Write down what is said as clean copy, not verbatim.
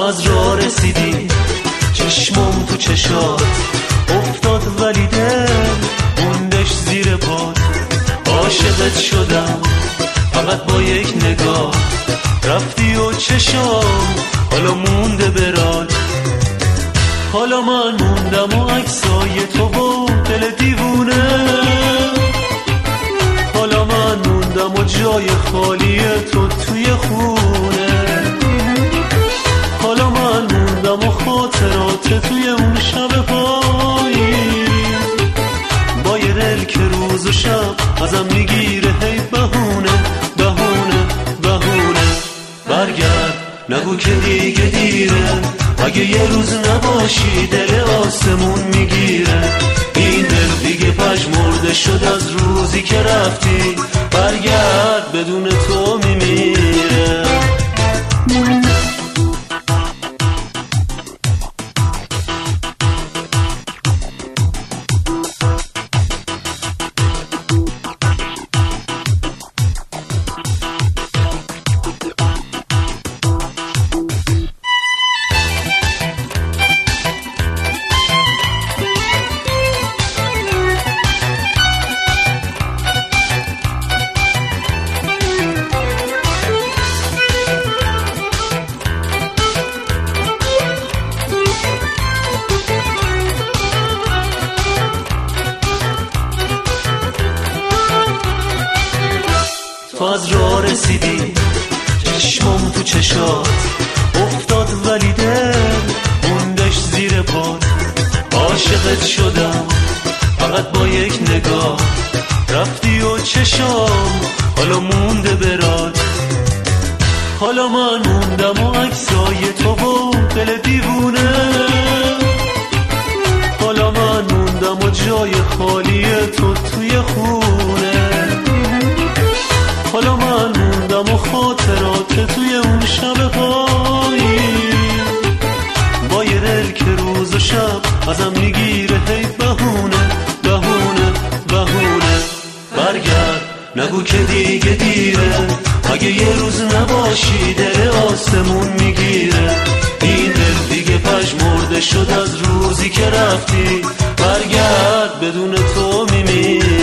از راه رسیدی، چشمم تو چشات افتاد ولی دل موندش زیر پات. عاشقت شدم فقط با یک نگاه، رفتی و چشام حالا مونده برات. حالا من موندم و عکسای تو با دل دیوونه، حالا من موندم و جای خالی تو توی خونه. حالا من موندم و خاطرات توی اون شب پاییز، با یه دل که روز و شب ازم میگیره هی بهونه بهونه بهونه. برگرد نگو که دیگه دیره، اگه یه روز نباشی دل آسمون میگیره. این دل دیگه پژمرده شد از روزی که رفتی، برگرد بدون تو میمیره. تو از راه رسیدی، چشمم تو چشات افتاد ولی دل موندش زیر پات. عاشقت شدم فقط با یک نگاه، رفتی و چشام حالا مونده برات. حالا من موندم و عکسای تو با دل دیوونه، حالا من موندم و جای خالی تو توی خونه. حالا من موندم و خاطرات توی اون شب پاییز، با یه دل که روز و شب ازم میگیره هی بهونه بهونه بهونه. برگرد نگو که دیگه دیره، اگه یه روز نباشی دل آسمون میگیره. این دل دیگه پژمرده شد از روزی که رفتی، برگرد بدون تو میمیره.